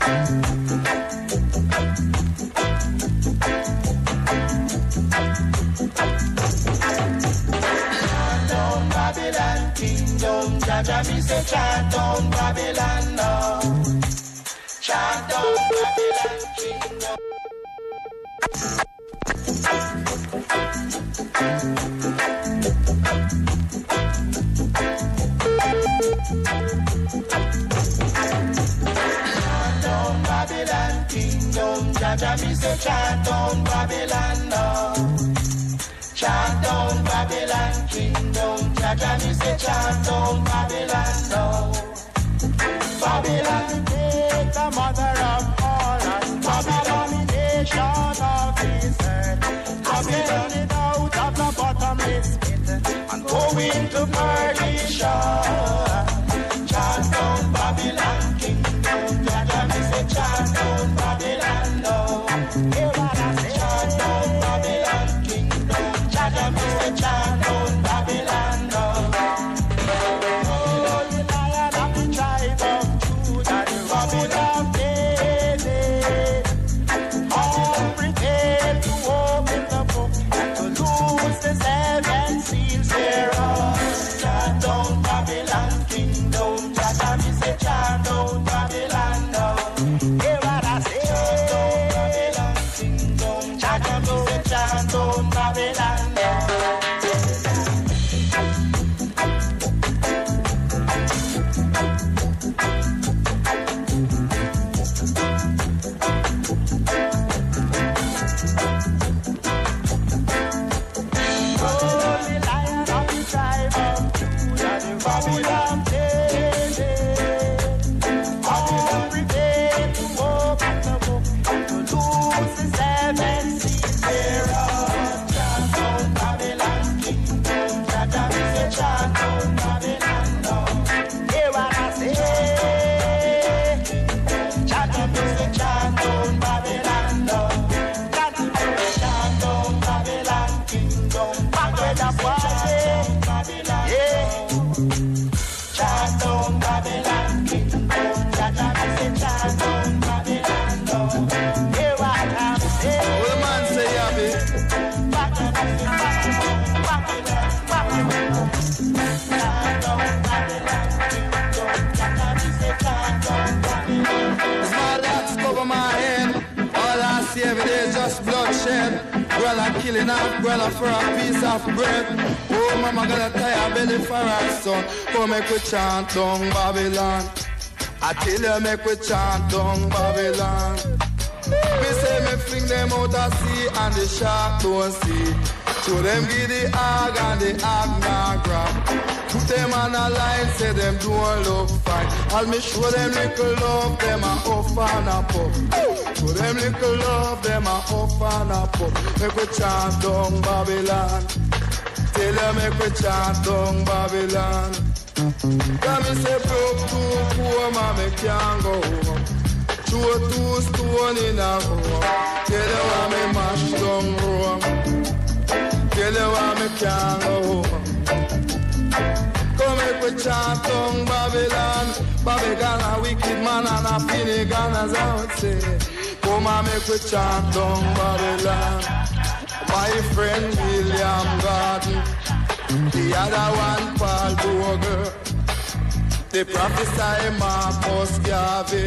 Jaja, me say chant down Babylon now. Chant down Babylon kingdom. Chant down Babylon kingdom. Jaja, me say chant down Babylon now. Chant down Babylon kingdom. Jaja, me say chant down Babylon now. Babylon take the mother of all us. Babylon nation of this earth. Babylon it out of the bottomless pit and go into perdition. Chant down Babylon kingdom. Jaja, me say chant down Babylon now. Hear what I say. Chant down Babylon kingdom. Jaja, me say chant down Babylon now. Oh, the Lion of the tribe of Judah, the Root of David. All prepare to open the book and to loose the seven seals thereof. Chant down Babylon kingdom. Jaja, me say chant down Babylon now. Hear what I say. Chant down Babylon kingdom. Jaja, me say chant down Babylon now. Babylon David, all prepare to open the book and to lose the seven seals thereof. Chant down Babylon kingdom. Jaja, me say chant down Babylon now. Hear what I say. Jaja, me say chant down Babylon now. Jaja, me say chant down Babylon kingdom. Back where the party. Babylon, yeah. Chant down Babylon kingdom. Jaja, me say chant down Babylon now. Hear what I'm saying. What the man say, Yabby? Babylon. Chant down Babylon kingdom. Jaja, me say chant down Babylon. Small locks cover my head. All I see every day is just bloodshed. Brother killing off brother for a piece of bread. Oh, mama gonna tie her belly for her son. Come make we chant down Babylon. I tell you make we chant down Babylon. Me say me fling them out of sea and the shark don't see. Show them give the hog and the hog not grab. Put them on a line, say them don't look fine. As me show them little love, them a off and a pop. Show them little love, them a off and a pop. Make we chant down Babylon. Tell them make we chant down Babylon. Come me say broke too poor, man, me can't go home. Throw two stone in a room. Tell them why me mash down Rome. Tell them why me can't go home. Come make we chant down Babylon. Babylon a wicked man and a Finnegan as I would say. Come and make we chant down Babylon. My friend William Garden, the other one Paul Boger, the prophesy Marcus Garvey.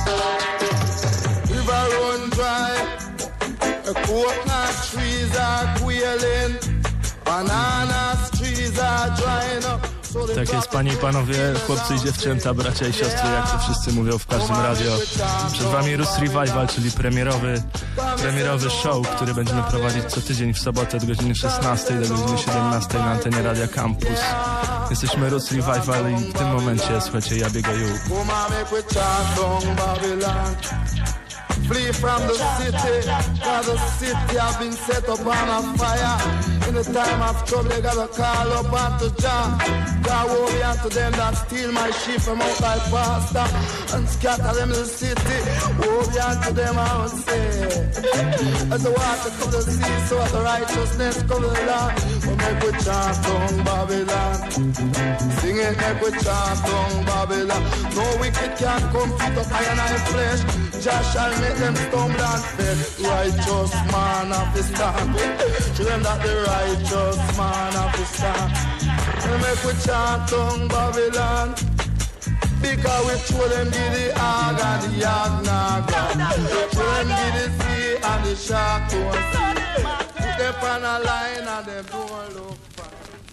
River run dry, coconut trees are quailing, banana trees are drying up. Tak jest, panie i panowie, chłopcy i dziewczęta, bracia i siostry, jak to wszyscy mówią w każdym radio. Przed wami Roots Revival, czyli premierowy show, który będziemy prowadzić co tydzień w sobotę od godziny 16 do godziny 17 na antenie Radia Campus. Jesteśmy Roots Revival i w tym momencie, słuchajcie, Yabiego You. Flee from the city, cause the city have been set up on a fire. In the time of trouble, they gotta call up unto Jah. God will be unto them that steal my sheep from out thy pasture and scatter them in the city. Woe be unto them, I will say. As the water cover the sea, so as the righteousness cover the land. But make we chant on Babylon. Sing it, make we chant on Babylon. No wicked can come fit up iron and flesh. Jah shall make them stumble and fail. Righteous man of the stand. Show them that the righteous man of the stand. And make we chant on Babylon. Because we show them give the hog and the hog not God. Show them give the sea and the shark don't see. Put them on a line and them don't look fine.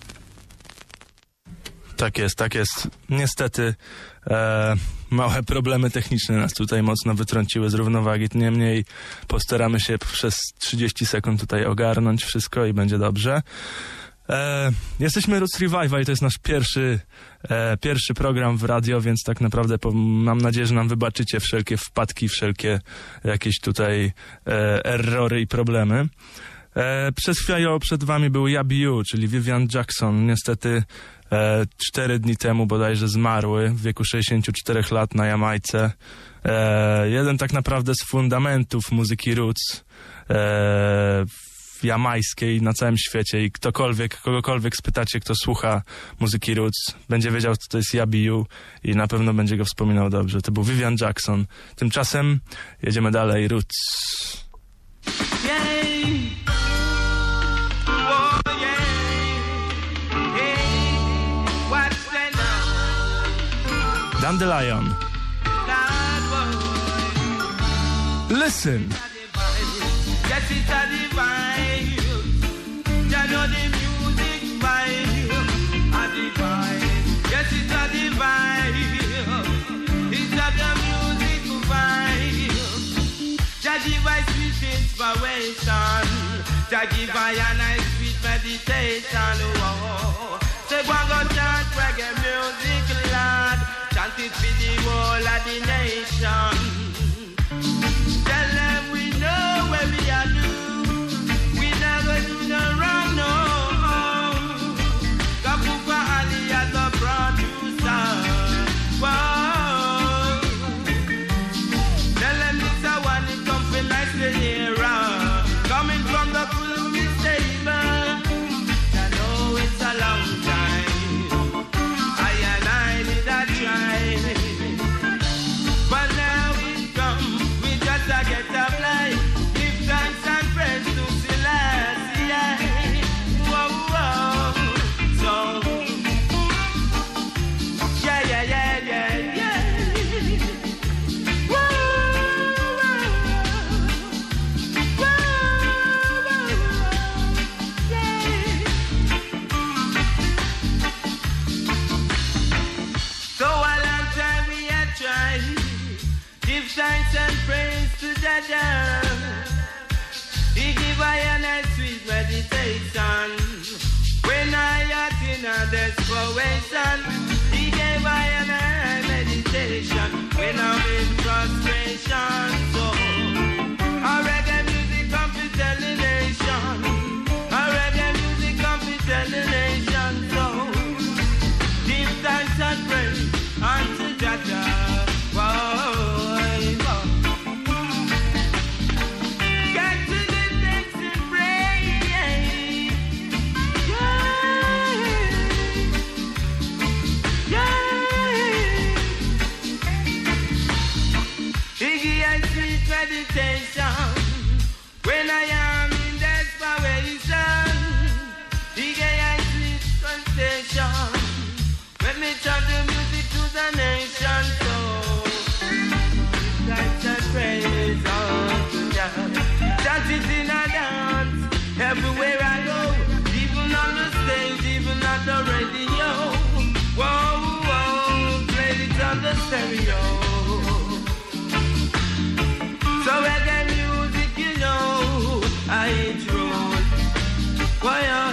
Tak jest. Niestety małe problemy techniczne nas tutaj mocno wytrąciły z równowagi. Niemniej postaramy się przez 30 sekund tutaj ogarnąć wszystko i będzie dobrze. Jesteśmy Roots Revival i to jest nasz pierwszy program w radio, więc tak naprawdę mam nadzieję, że nam wybaczycie wszelkie wpadki, wszelkie jakieś tutaj errory i problemy. Przez chwilę przed wami był Yabiu, czyli Vivian Jackson. Niestety 4 dni temu bodajże zmarły w wieku 64 lat na Jamajce. Jeden tak naprawdę z fundamentów muzyki roots jamajskiej na całym świecie i kogokolwiek spytacie, kto słucha muzyki roots, będzie wiedział, co to jest Yabiu i na pewno będzie go wspominał dobrze. To był Vivian Jackson. Tymczasem jedziemy dalej. Roots. Dandelion. Listen. Yes, it's a divine. You know the music vibe. A divine. Yes, it's a divine. It's a the music vibe. Jah give us sweet inspiration. Jah give us a nice sweet meditation. Oh, say go chant reggae music, Lord. Chant it for the whole of the nation. Tell them we know where we are do. We never do no wrong, no. Kapuka Ali as a producer. Whoa. Tell them this a one, it come for nice to hear. Coming from the Kulumi stable. I know it's a long time. I did a try. But now we come, we just a get a fly. Give thanks and praise to Selassie. Whoa, whoa. So, yeah. Whoa, So a long time we had tried. Give thanks and praise to Jah. He give I a nice sweet meditation. When I had in a desperation, He gave I a nice meditation. When I'm in frustration, so a reggae music come to tell the nation. A reggae music come to tell the nation. So give thanks and praise unto Jah. Get to the next and pray. Iggy and sweet meditation. When I am in desperation, Iggy and sweet sensation. Let me chant the music to the nation. So thanks and praise unto Jah. Chant it in a dance everywhere I go, even on the stage, even at the radio. Whoa, play it on the stereo. So reggae music, you know, I hit roll. Why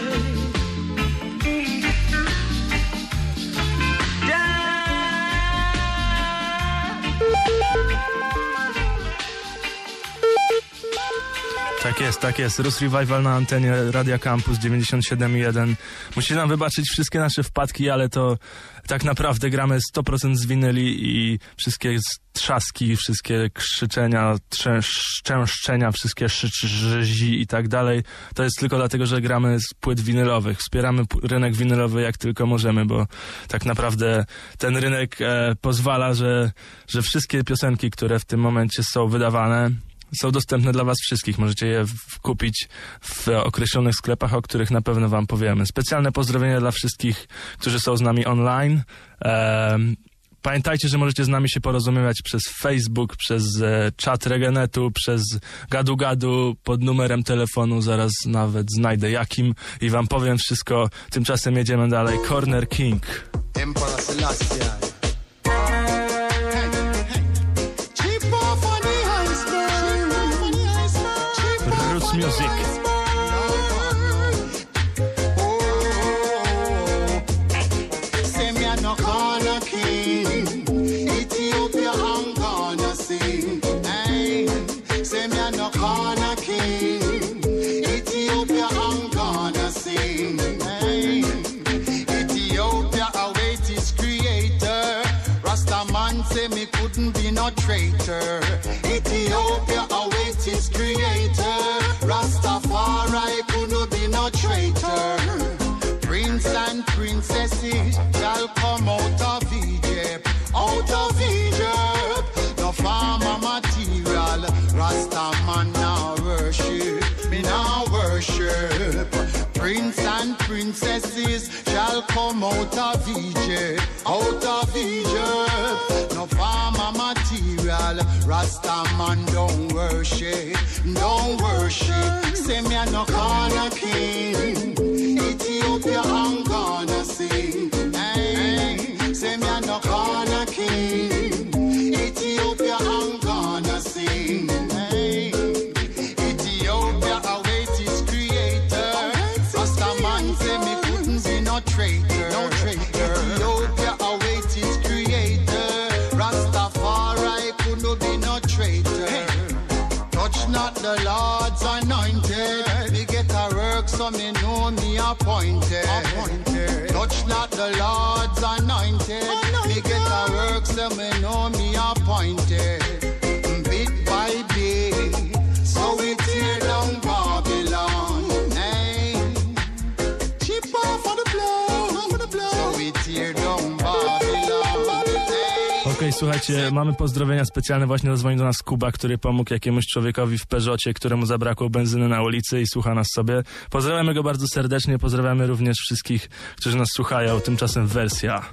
Tak jest. Rus Revival na antenie Radia Campus 97.1. Musicie nam wybaczyć wszystkie nasze wpadki, ale to tak naprawdę gramy 100% z winyli i wszystkie trzaski, wszystkie krzyczenia, szczęszczenia, wszystkie rzi i tak dalej. To jest tylko dlatego, że gramy z płyt winylowych. Wspieramy rynek winylowy jak tylko możemy, bo tak naprawdę ten rynek pozwala, że wszystkie piosenki, które w tym momencie są wydawane, są dostępne dla was wszystkich. Możecie je kupić w określonych sklepach, o których na pewno wam powiemy. Specjalne pozdrowienia dla wszystkich, którzy są z nami online. Pamiętajcie, że możecie z nami się porozumiewać przez Facebook, przez czat Regenetu, przez gadu-gadu pod numerem telefonu. Zaraz nawet znajdę jakim i wam powiem wszystko. Tymczasem jedziemy dalej. Corner King. Emperor Selassie. Roots Music. Say me couldn't be no traitor. Ethiopia awaits its creator. Rastafari couldn't be no traitor. Prince and princesses shall come out of Egypt, out of Egypt. No farmer material, Rastaman now worship, me now worship. Prince and princesses shall come out of Egypt, out of Egypt. No farmer material, Rastaman don't worship, don't worship. Say me a no corner king, Ethiopia I'm gonna sing. Hey, say me a no corner king, Ethiopia I'm gonna sing. Hey, Ethiopia awaits its creator. Rastaman say me couldn't be no traitor, no traitor. Ethiopia awaits its creator. Rastafari couldn't be no traitor. Hey. Touch not the Lord's anointed. Me get a work so me know me appointed. Touch not the Lord's anointed. Me get a work so me know me appointed. Bit by bit, so we tear down Babylon. Hey, cheap off for the blow, so we tear down Babylon. Okej, słuchajcie, mamy pozdrowienia specjalne. Właśnie zadzwonił do nas Kuba, który pomógł jakiemuś człowiekowi w Peugeocie, któremu zabrakło benzyny na ulicy i słucha nas sobie. Pozdrawiamy go bardzo serdecznie, pozdrawiamy również wszystkich, którzy nas słuchają. Tymczasem wersja.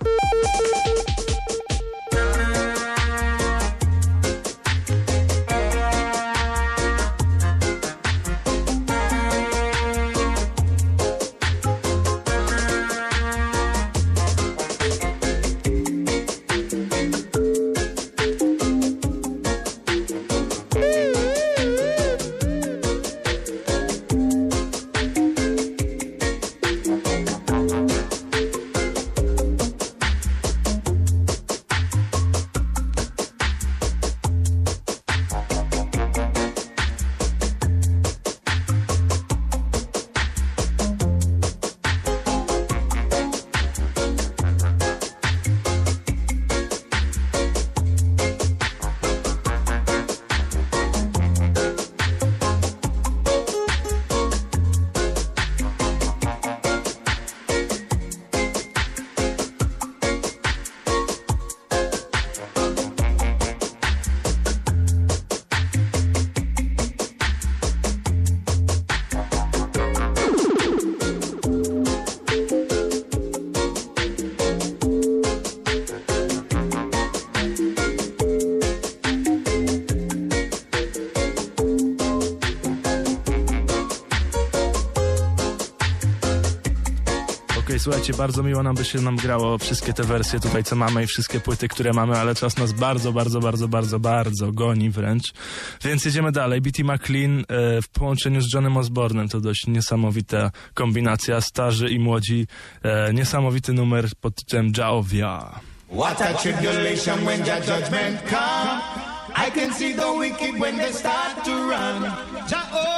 Słuchajcie, bardzo miło by się nam grało wszystkie te wersje tutaj, co mamy i wszystkie płyty, które mamy, ale czas nas bardzo goni wręcz. Więc jedziemy dalej. B.T. McLean w połączeniu z Johnem Osbornem. To dość niesamowita kombinacja. Starzy i młodzi. Niesamowity numer pod tytułem Jaovia. What a tribulation when your judgment come. I can see the wicked when they start to run.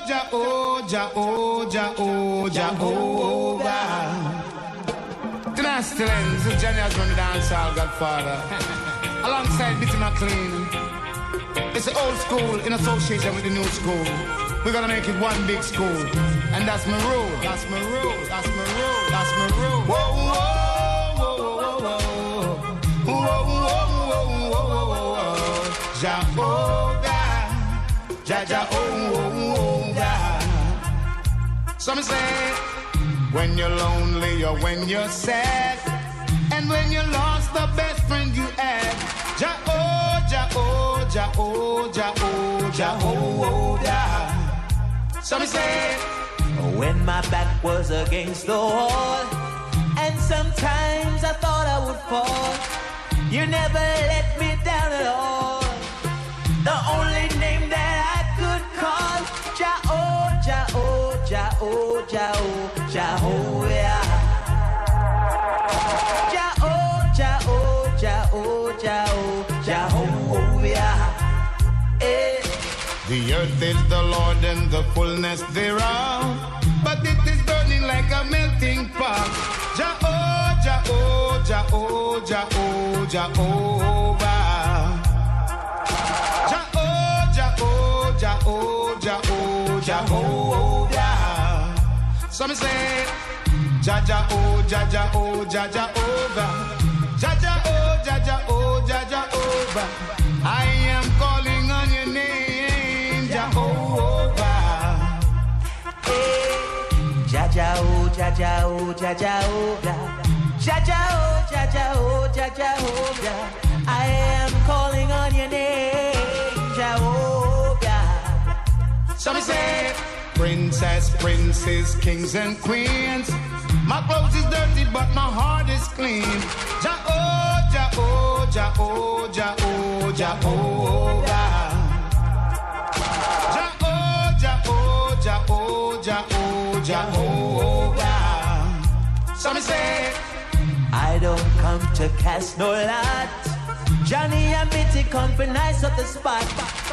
Jehovah. Tonight still ends, this is Johnny Osborne, the dancehall godfather. Alongside Bitty McLean. It's the old school in association with the new school. We're gonna make it one big school. And that's my rule. That's my rule. That's my rule. That's my rule. Whoa, whoa, whoa, whoa, whoa, whoa, whoa, Jehovah, Jehovah. Some say, when you're lonely or when you're sad, and when you lost the best friend you had, Jehovah. Some say, when my back was against the wall, and sometimes I thought I would fall, you never let me down at all. The only name that I could call, Jehovah. Jehovah. The earth is the Lord and the fullness thereof, but it is burning like a melting pot. Jehovah. Jehovah. Some say, Jaja, oh, Jaja, oh, Jaja, over. Jaja, oh, Jaja, oh, Jaja, over. I am calling on your name, Jehovah. Hey, Jaja, oh, Jaja, oh, Jaja, over. Jaja, oh, Jaja, oh, Jaja, over. I am calling on your name, Jehovah. Some say, princess, princes, kings and queens. My clothes is dirty, but my heart is clean. Jehovah. Jehovah. Some say, I don't come to cast no lot. Johnny and Mitty come for nice up the spot.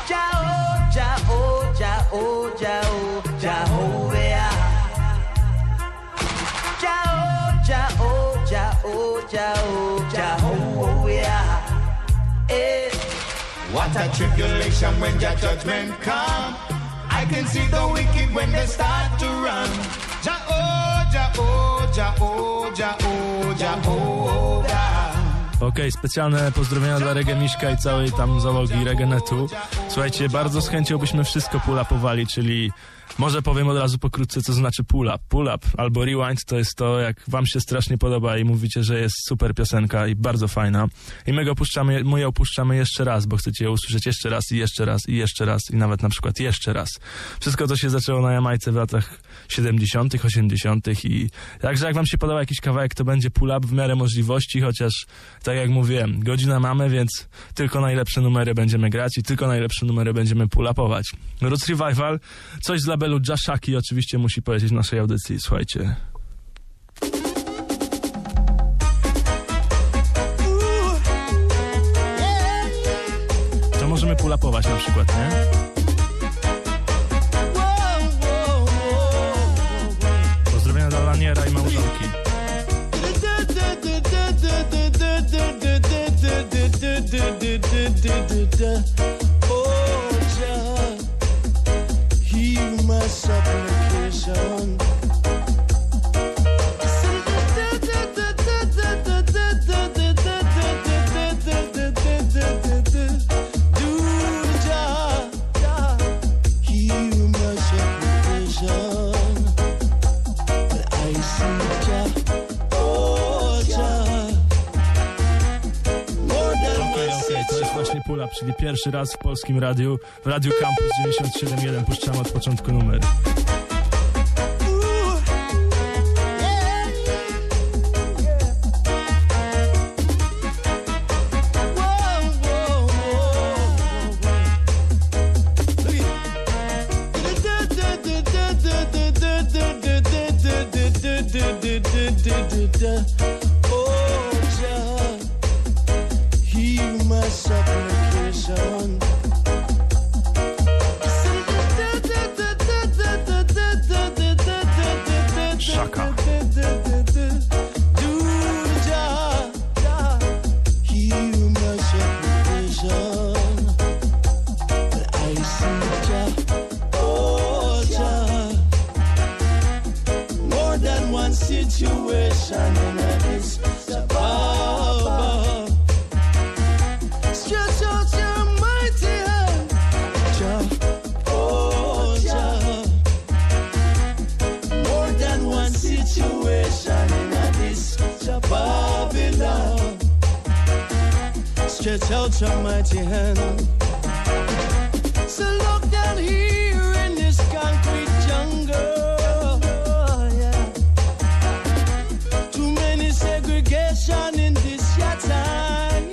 Jehovah. What a tribulation when your judgment come. I can see the wicked when they start to run. Jehovah. Okej, specjalne pozdrowienia dla Reggae Miszka i całej tam załogi Reggaenetu. Słuchajcie, bardzo z chęcią byśmy wszystko pull-upowali, czyli może powiem od razu pokrótce, co znaczy pull-up. Pull-up albo rewind to jest to, jak wam się strasznie podoba i mówicie, że jest super piosenka i bardzo fajna. I my ją puszczamy jeszcze raz, bo chcecie ją usłyszeć jeszcze raz i jeszcze raz i jeszcze raz i nawet na przykład jeszcze raz. Wszystko to się zaczęło na Jamajce w latach 70., 80. i także jak wam się podoba jakiś kawałek, to będzie pull-up w miarę możliwości, chociaż tak jak mówiłem, godzina mamy, więc tylko najlepsze numery będziemy grać i tylko najlepsze numery będziemy pull-upować. Roots Revival, coś z labelu Jashaki oczywiście musi powiedzieć w naszej audycji, słuchajcie. To możemy pull-upować na przykład, nie? Pozdrowienia do Laniera i małżonki. Oh, Jah, hear my supplication. Pull-up, czyli pierwszy raz w polskim radiu, w Radiu Campus 97.1 puszczamy od początku numer. Supplication. out your mighty hand. So look down here in this concrete jungle. Yeah. Too many segregation in this your time.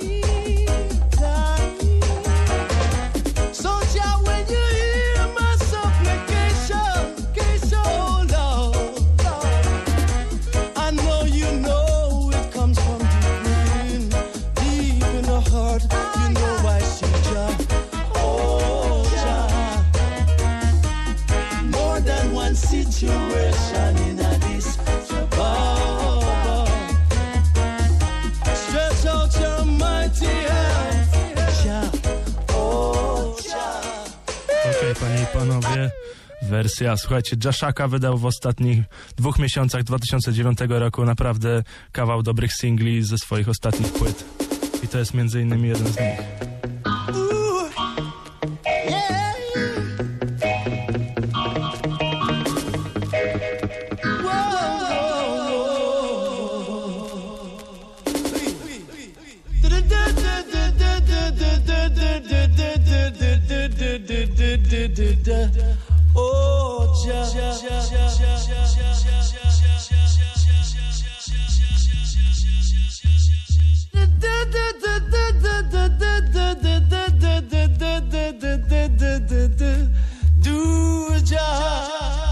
So Jah, when you hear my supplication, oh Lord, I know you know it comes from deep in the heart. You know I see Jah. Oh Jah, more than one situation in this bow. Stretch out your mighty hand, Jah. Oh Jah. Okej, panie i panowie, wersja, słuchajcie, Jashaka wydał w ostatnich 2 miesiącach 2009 roku naprawdę kawał dobrych singli ze swoich ostatnich płyt. I to jest między innymi jeden z nich. Oh, Jah. Do Jah.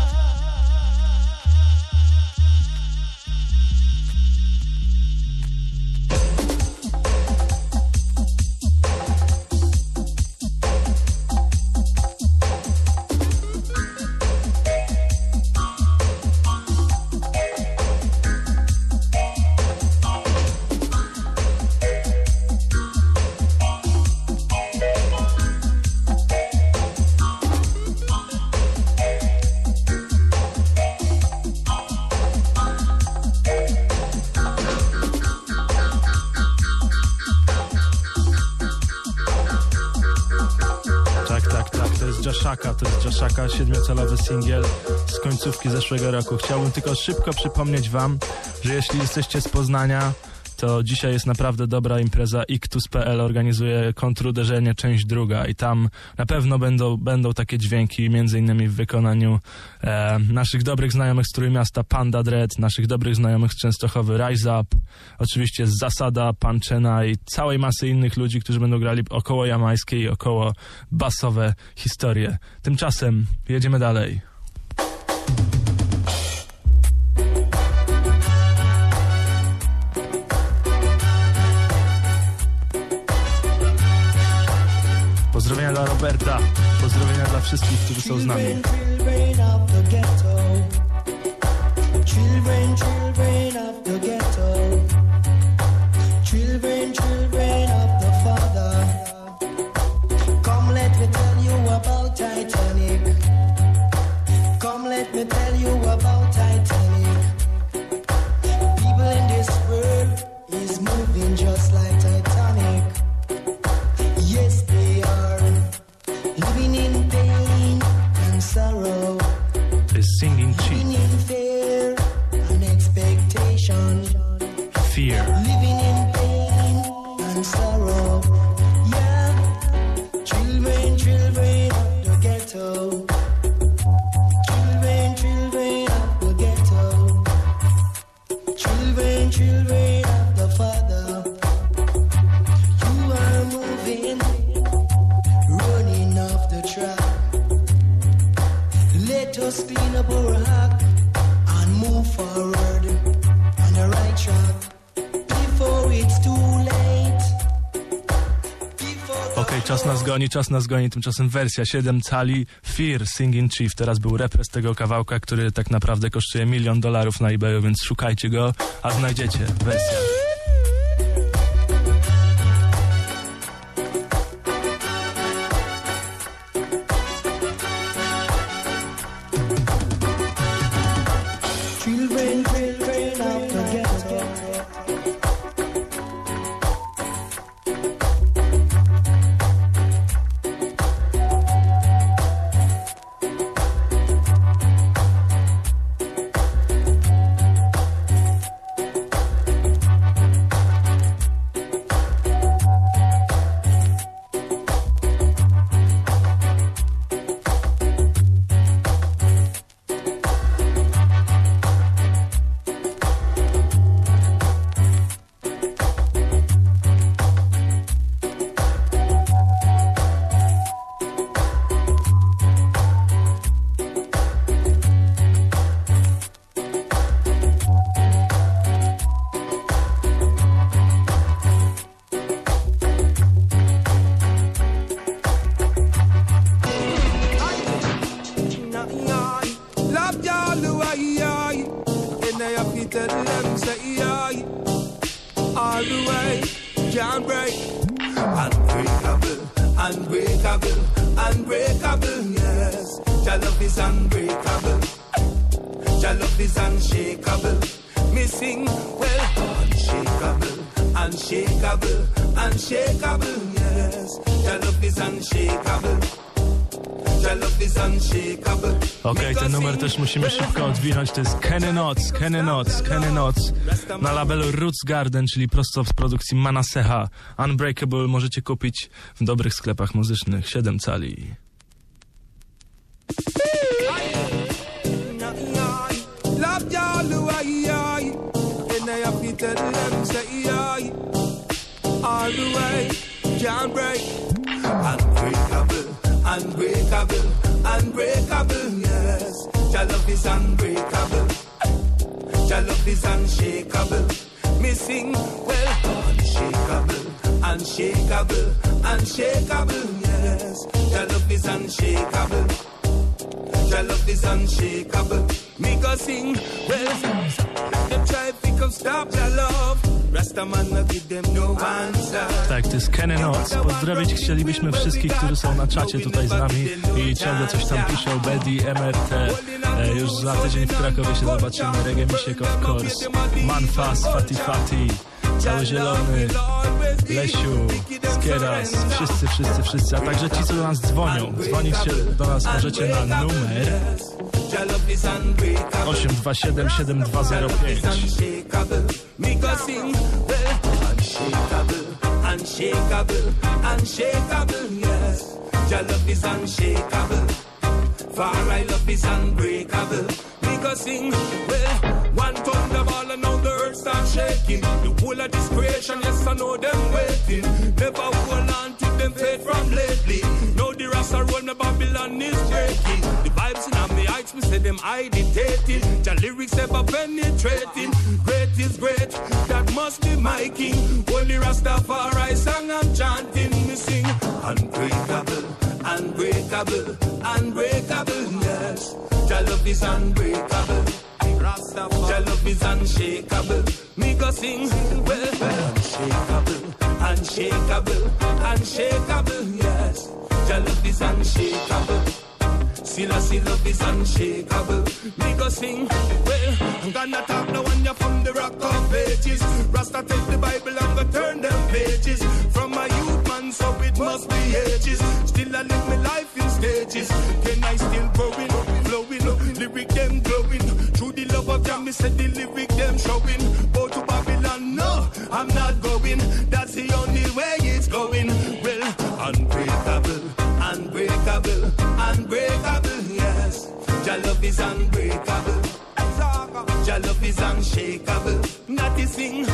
To jest Jashaka, 7-calowy singiel z końcówki zeszłego roku. Chciałbym tylko szybko przypomnieć wam, że jeśli jesteście z Poznania, to dzisiaj jest naprawdę dobra impreza. Iktus.pl organizuje Kontruderzenie, część druga i tam na pewno będą takie dźwięki, między innymi w wykonaniu naszych dobrych znajomych z Trójmiasta, Panda Dread, naszych dobrych znajomych z Częstochowy, Rise Up, oczywiście z Zasada, Panczena i całej masy innych ludzi, którzy będą grali około jamańskie i około basowe historie. Tymczasem jedziemy dalej. Pozdrowienia dla Roberta, pozdrowienia dla wszystkich, którzy są z nami. Children of the ghetto. Children of the Father. Come let me tell you about Titanic. Come let me tell you about Titanic. People in this world is moving just like Titanic. Yes, they are living in pain and sorrow. Is Singing Chief. Living in fear and expectation. Fear. Living in pain and sorrow. Yeah, children of the ghetto. Children of the ghetto. Children of the Father. You are moving, running off the track. Let us clean up our act and move forward on the right track before it's too late. Okej, czas nas goni, tymczasem wersja 7 cali, Fear, Singing Chief. Teraz był repres tego kawałka, który tak naprawdę kosztuje $1 milion na eBayu, więc szukajcie go, a znajdziecie wersję. Children of the ghetto. tell them, say, yeah, all the way, can't break. Unbreakable, unbreakable, unbreakable, yes. Your love is unbreakable. Your love is unshakable. Missing, well, unshakable, unshakable, unshakable, yes. Your love is unshakable. Your love is unshakable. Okej, ten numer też musimy szybko odwinąć. To jest Kenny Knots na labelu Roots Garden, czyli prosto z produkcji Manaseha. Unbreakable możecie kupić w dobrych sklepach muzycznych. 7 cali. All the way, can't break. Unbreakable, unbreakable, unbreakable, yes. Your love is unbreakable. Your love is unshakable. Missing, well, unshakable, unshakable, unshakable, yes. Your love is unshakable. Your love is unshakable. Me go sing, well, them try to pick up, stop your love. Rastaman no give them no answer. Tak, to jest Kenny Knots. Pozdrowić chcielibyśmy wszystkich, którzy są na czacie tutaj z nami i ciągle coś tam piszą. Betty, MRT, już za tydzień w Krakowie się zobaczymy. Reggae Misiek, of course, Manfas, Fati, Cały Zielony, Lesiu, Skieras, wszyscy, a także ci, co do nas dzwonią. Dzwonić się do nas możecie na numer 827 7205. Unshakable, yes. Your love is unshakable. For I love is unbreakable. We go sing, well, one thunderball and now the earth starts shaking. The whole of this creation, yes, I know them waiting. Never hold on to them faith from lately. Now the Rasta roll, my Babylon is breaking. The vibes in my heights, me say them agitating. The lyrics ever penetrating. Great is great, that must be my king. Only Rastafari song I'm chanting. Me sing, unbreakable, unbreakable, unbreakable, yes. Your love is unbreakable. Your love is unshakable. Me go sing, well, unshakable, unshakable, unshakable, yes. Your love is unshakable. Still love is unshakable. Me go sing, well, I'm gonna talk now when you're from the rock of ages. Rasta take the Bible and go turn them pages. From my youth man, so it must be ages. Still I live my life in stages. Can I still growing, flowing, lyric them glowing. Through the love of Jah, me said the lyric them showing. Go to Babylon, no, I'm not going. That's the only way it's going. Well, unbreakable, unbreakable, unbreakable, yes. Your love is unbreakable. Your love is unshakable. Not a sing,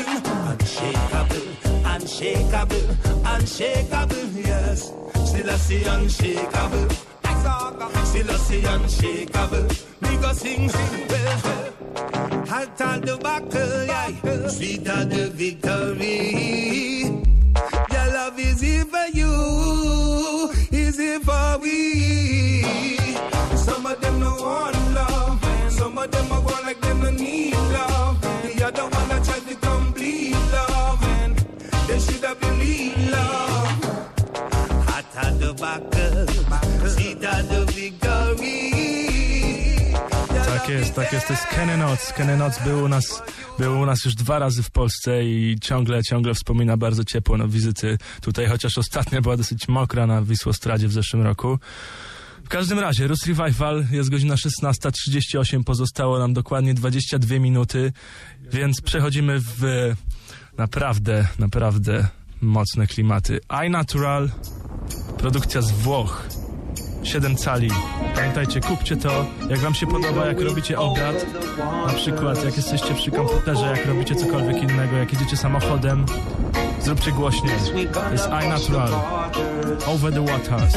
unshakable, unshakable, unshakable, yes. Still I see unshakable. Still I see unshakable. Me go sing, well, hot on the buckle, yeah. Sweet on the victory. Your love is here for you, is here for we. Some of them no want love, some of them are going like them no need love. The other one I try to complete love, and they should have believed love. Hot on the buckle, sweet on the victory. Tak jest, to jest Kenny Knots. Kenny Knots był u nas już 2 razy w Polsce i ciągle wspomina bardzo ciepło wizyty tutaj, chociaż ostatnia była dosyć mokra na Wisłostradzie w zeszłym roku. W każdym razie, Roots Revival, jest godzina 16:38, pozostało nam dokładnie 22 minuty, więc przechodzimy w naprawdę mocne klimaty. iNatural, produkcja z Włoch. 7 cali. Pamiętajcie, kupcie to, jak wam się podoba, jak robicie obiad, na przykład jak jesteście przy komputerze, jak robicie cokolwiek innego, jak idziecie samochodem, zróbcie głośniej. To jest iNatural. Over the Waters.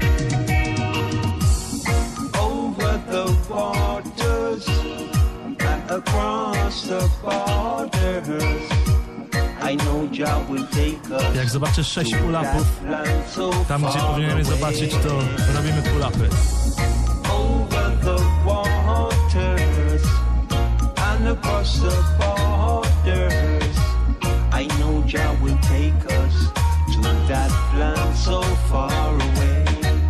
Over the waters and across the borders. Jak zobaczysz 6 pull-upów, tam gdzie powinienem zobaczyć, to robimy pull-upy. Over the waters and across the borders. I know Jah will take us to that land so far away.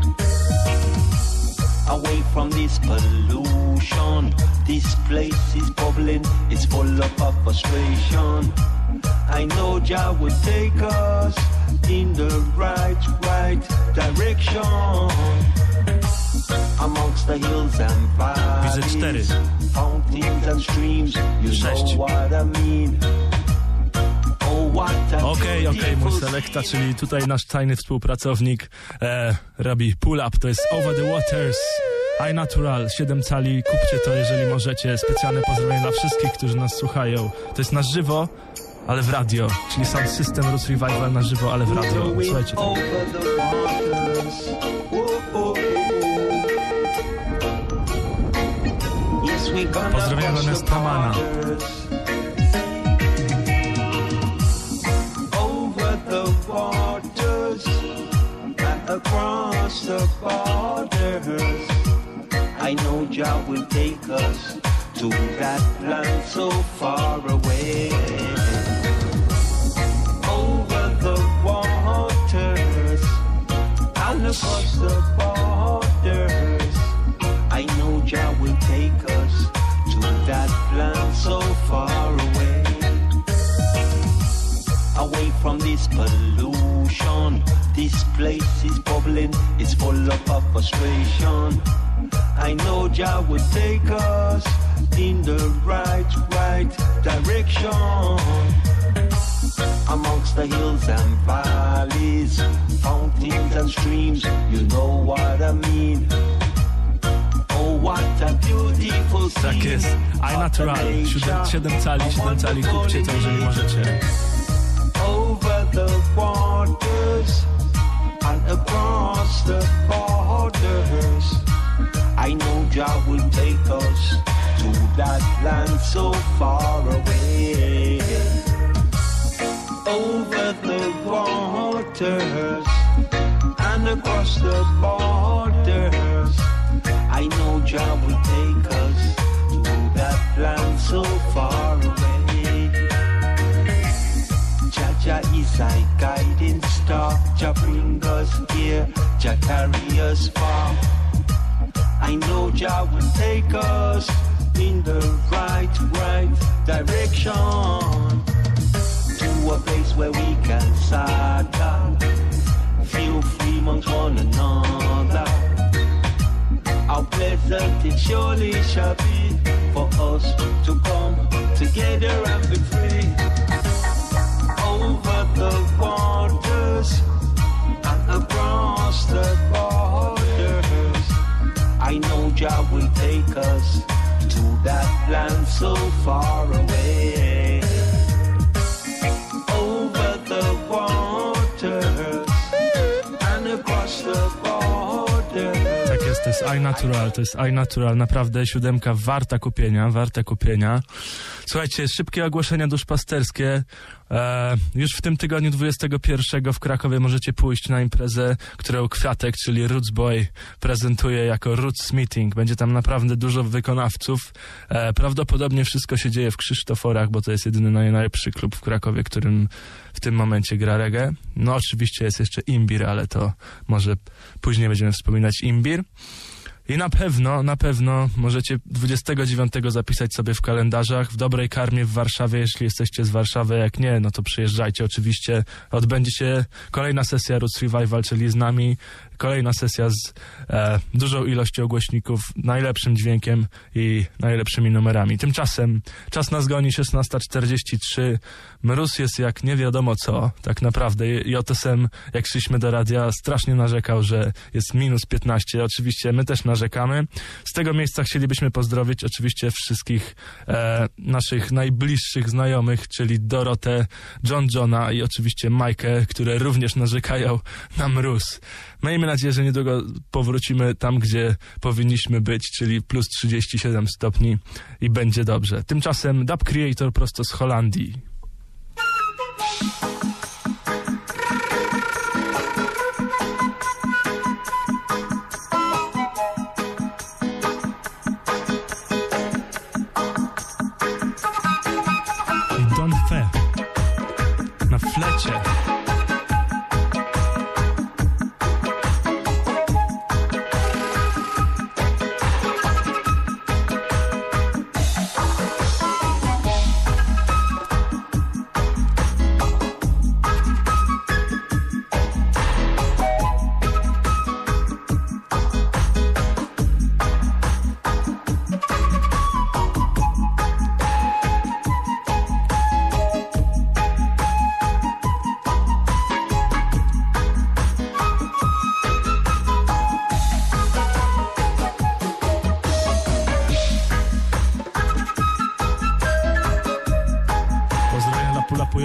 Away from this pollution, this place is bubbling, it's full of frustration. I know Jah will take us in the right direction. Amongst the hills and valleys, fountains and streams, you know what I mean. Okej, mój selekta, czyli tutaj nasz tajny współpracownik robi pull-up, to jest Over the Waters, iNatural, 7 cali, kupcie to jeżeli możecie, specjalne pozdrowienia dla wszystkich, którzy nas słuchają, to jest na żywo, ale w radio, czyli Sound System Roots Revival na żywo, ale w radio, słuchajcie to. Pozdrowienia dla Nestamana. Across the borders, I know Jah will take us to that land so far away. Over the waters and across the borders, I know Jah will take us to that land so far away. Away from this pollution, this place is bubbling, it's full of frustration. I know Jah will take us in the right direction. Amongst the hills and valleys, fountains and streams, you know what I mean. Oh, what a beautiful scene. Tak jest, iNatural, 7 cali, kupcie to jeżeli możecie. Over the waters and across the borders, I know Jah will take us to that land so far away. Over the waters and across the borders, I know Jah will take us to that land so far away. Jah is thy guiding star, Jah bring us here, Jah carry us far. I know Jah will take us in the right direction, to a place where we can settle, feel free amongst one another. How pleasant it surely shall be for us to come together and be free. Over the waters and across the borders, I know Jah will take us to that land so far away. Over the waters and across the borders. Tak jest, to jest iNatural, naprawdę 7 warta kupienia. Słuchajcie, szybkie ogłoszenia duszpasterskie. Już w tym tygodniu 21 w Krakowie możecie pójść na imprezę, którą Kwiatek, czyli Roots Boy, prezentuje jako Roots Meeting. Będzie tam naprawdę dużo wykonawców. Prawdopodobnie wszystko się dzieje w Krzysztoforach, bo to jest jedyny najlepszy klub w Krakowie, którym w tym momencie gra reggae. No oczywiście jest jeszcze Imbir, ale to może później będziemy wspominać Imbir. I na pewno możecie 29 zapisać sobie w kalendarzach w Dobrej Karmie w Warszawie, jeśli jesteście z Warszawy. Jak nie, no to przyjeżdżajcie oczywiście. Odbędzie się kolejna sesja Roots Revival, czyli z nami. Kolejna sesja z dużą ilością głośników, najlepszym dźwiękiem i najlepszymi numerami. Tymczasem czas nas goni, 16:43. Mróz jest jak nie wiadomo co, tak naprawdę. JSM, jak szliśmy do radia, strasznie narzekał, że jest -15. Oczywiście my też narzekamy. Z tego miejsca chcielibyśmy pozdrowić oczywiście wszystkich naszych najbliższych znajomych, czyli Dorotę, Johna i oczywiście Majkę, które również narzekają na mróz. Miejmy nadzieję, że niedługo powrócimy tam, gdzie powinniśmy być, czyli plus 37 stopni i będzie dobrze. Tymczasem Dub Creator prosto z Holandii.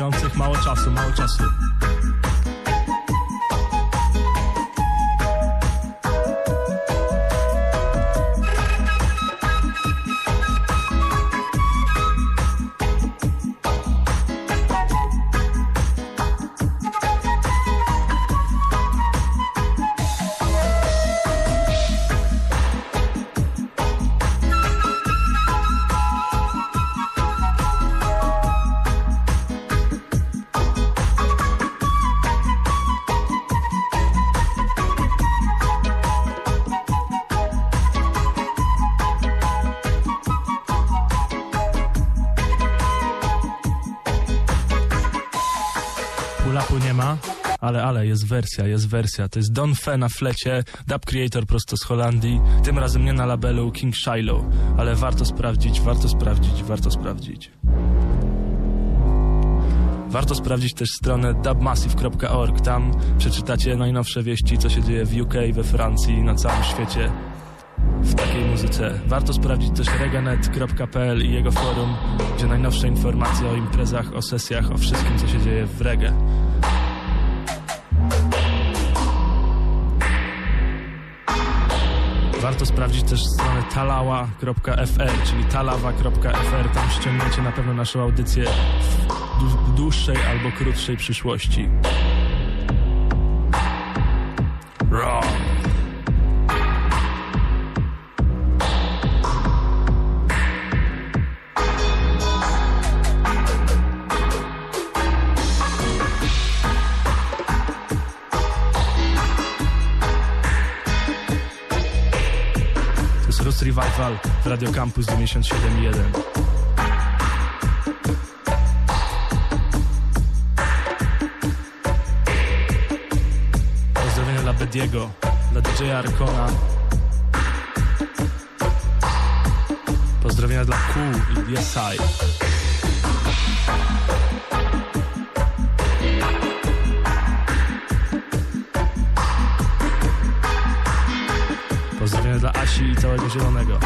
wpadających, mało czasu. Pull-upu nie ma, ale jest wersja. To jest Don Fe na flecie, dub creator prosto z Holandii, tym razem nie na labelu King Shiloh, ale warto sprawdzić. Warto sprawdzić też stronę dubmassive.org, tam przeczytacie najnowsze wieści, co się dzieje w UK, we Francji, na całym świecie w takiej muzyce. Warto sprawdzić też reganet.pl i jego forum, gdzie najnowsze informacje o imprezach, o sesjach, o wszystkim, co się dzieje w reggae. Warto sprawdzić też stronę talawa.fr, czyli talawa.fr. Tam ściągniecie na pewno naszą audycję w dłuższej albo krótszej przyszłości. Raw. Rus Revival w Radio Campus 97.1. Pozdrowienia dla Bediego, dla DJ-a Arkona. Pozdrowienia dla Q i DSI. Pozdrowienia dla Asi i całego Zielonego.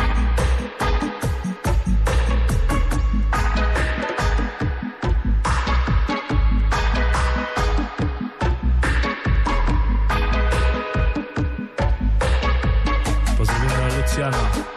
Pozdrowienia dla Lucjana.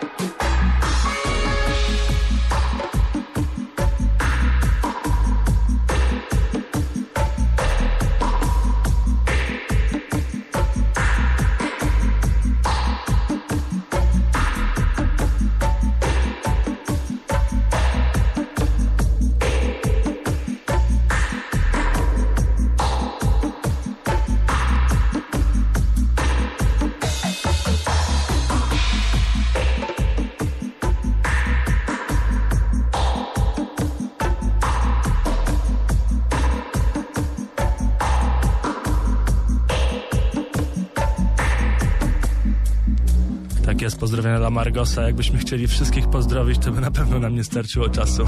Jest pozdrowienia dla Margosa. Jakbyśmy chcieli wszystkich pozdrowić, to by na pewno nam nie starczyło czasu.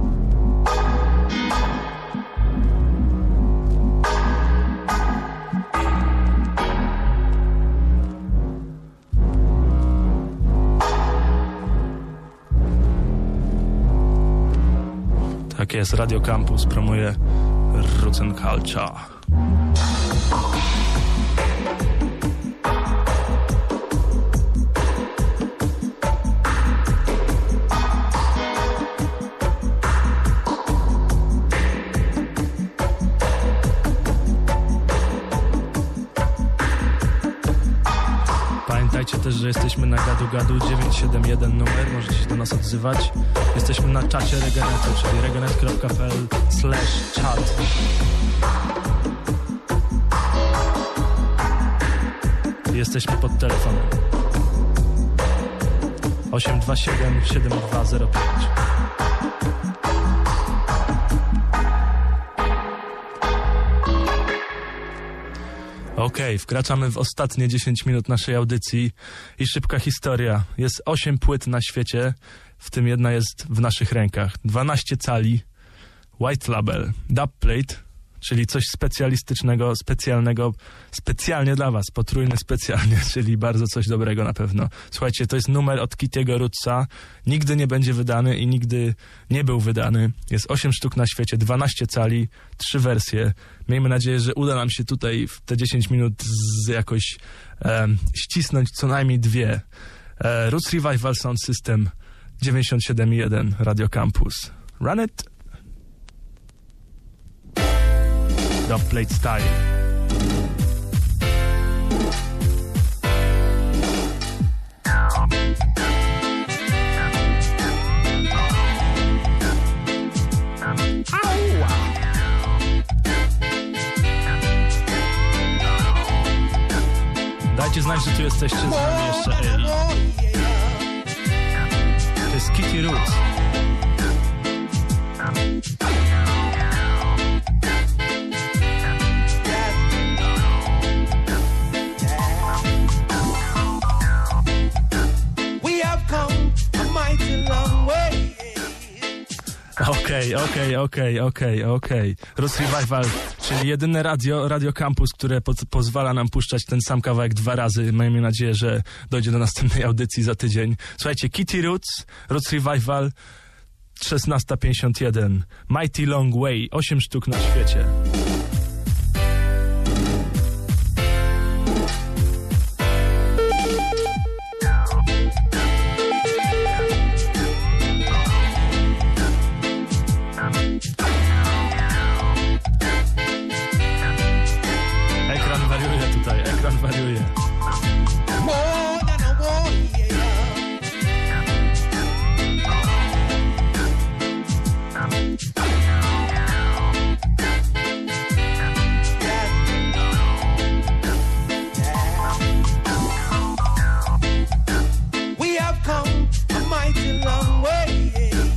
Tak jest, Radio Campus promuje Roots and Culture. Pamiętajcie też, że jesteśmy na gadu 971 numer, możecie się do nas odzywać. Jesteśmy na czacie Reganetu, czyli reganet.pl/chat. Jesteśmy pod telefonem 827 7205. Okej, wkraczamy w ostatnie 10 minut naszej audycji i szybka historia. Jest 8 płyt na świecie, w tym jedna jest w naszych rękach. 12 cali, White Label, dubplate czyli coś specjalistycznego, specjalnego, specjalnie dla was, potrójny specjalnie, czyli bardzo coś dobrego na pewno. Słuchajcie, to jest numer od Kitty'ego Rootsa, nigdy nie będzie wydany i nigdy nie był wydany. Jest 8 sztuk na świecie, 12 cali, 3 wersje. Miejmy nadzieję, że uda nam się tutaj w te 10 minut jakoś ścisnąć co najmniej 2. Roots Revival Sound System 97.1 Radio Campus. Run it! Dubplate style. Dajcie znać, że tu jesteście z nami jeszcze, ej. To jest Kitty Roots. Okej. Roots Revival, czyli jedyne Radio Campus, które pozwala nam puszczać ten sam kawałek 2 razy. Miejmy nadzieję, że dojdzie do następnej audycji za tydzień. Słuchajcie, Kitty Roots Revival 16:51. Mighty Long Way, 8 sztuk na świecie. Ekran wariuje. We have come a mighty long way.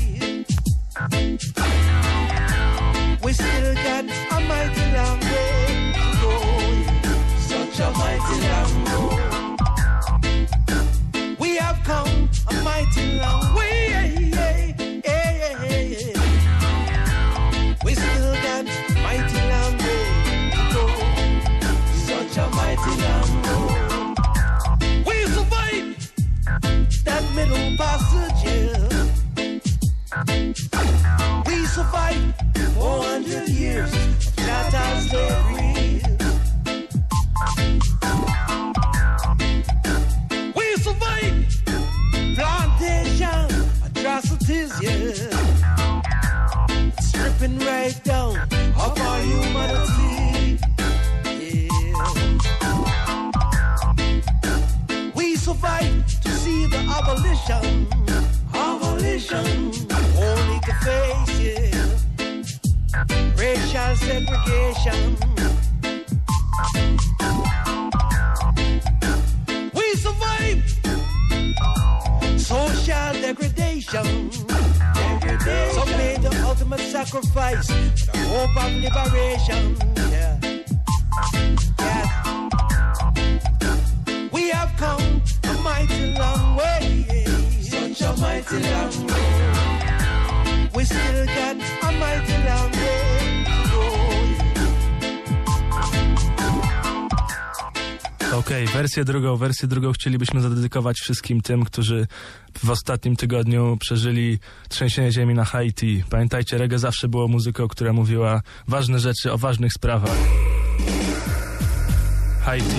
We still got a mighty long way to go. Such a mighty long road. We have come a mighty long way. We still got a mighty long way to go. Such a mighty long road. We survived that middle passage. We survived 400 years of chattel slavery. We survived plantation atrocities, yeah. Stripping right down of our humanity, yeah. We survived to see the abolition, only to face, yeah. Racial segregation. We survived social degradation. Some made the ultimate sacrifice for the hope of liberation. Yeah. We have come a mighty long way. Such a mighty long road. We still got a mighty long way to go. Okej, wersję drugą chcielibyśmy zadedykować wszystkim tym, którzy w ostatnim tygodniu przeżyli trzęsienie ziemi na Haiti. Pamiętajcie, reggae zawsze było muzyką, która mówiła ważne rzeczy o ważnych sprawach. Haiti.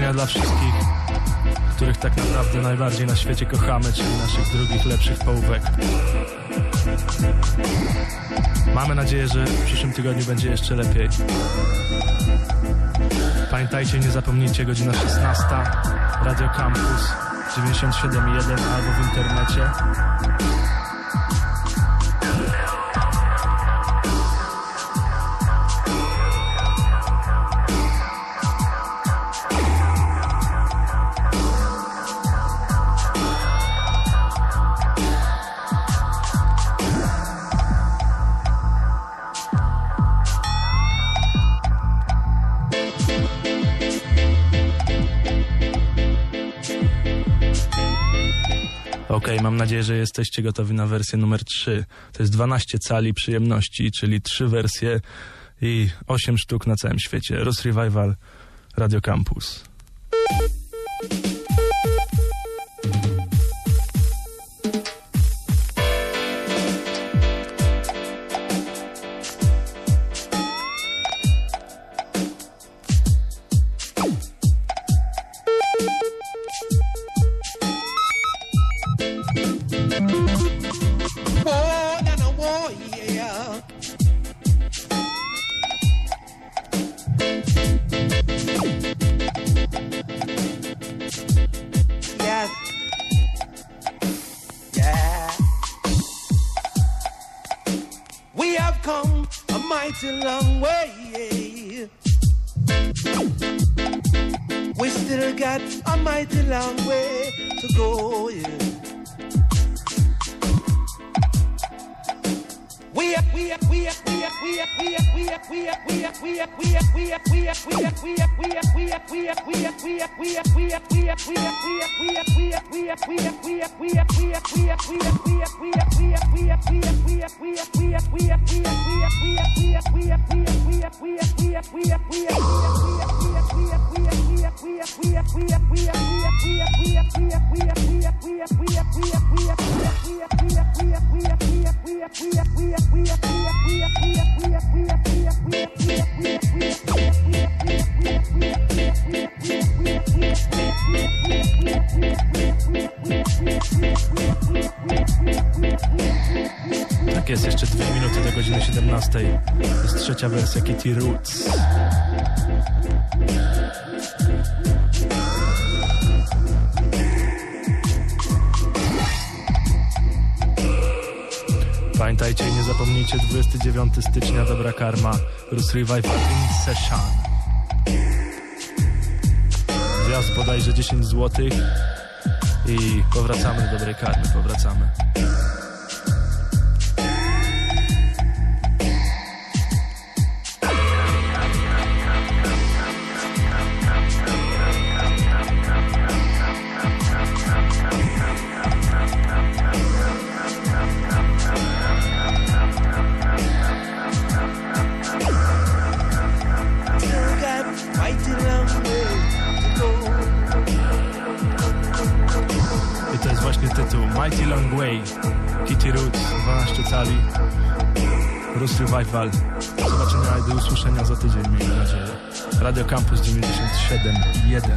pozdrowienia dla wszystkich, których tak naprawdę najbardziej na świecie kochamy, czyli naszych drugich, lepszych połówek. Mamy nadzieję, że w przyszłym tygodniu będzie jeszcze lepiej. Pamiętajcie, nie zapomnijcie, godzina 16, Radio Campus 97.1 albo w internecie. Okej, mam nadzieję, że jesteście gotowi na wersję numer 3. To jest 12 cali przyjemności, czyli 3 wersje i 8 sztuk na całym świecie. Rus Revival, Radio Campus. Tak jest, jeszcze 2 minuty do godziny 17. Jest trzecia wersja Kitty Roots. Pamiętajcie i nie zapomnijcie, 29 stycznia Dobra Karma, Rus Revival in Session. Wjazd bodajże 10 zł i powracamy do Dobrej Karmy, powracamy. Mighty Long Way, Kitty Roots, 12 cali, Rus Revival. Do zobaczenia i do usłyszenia za tydzień, miejmy nadzieję. Radio Campus 97.1.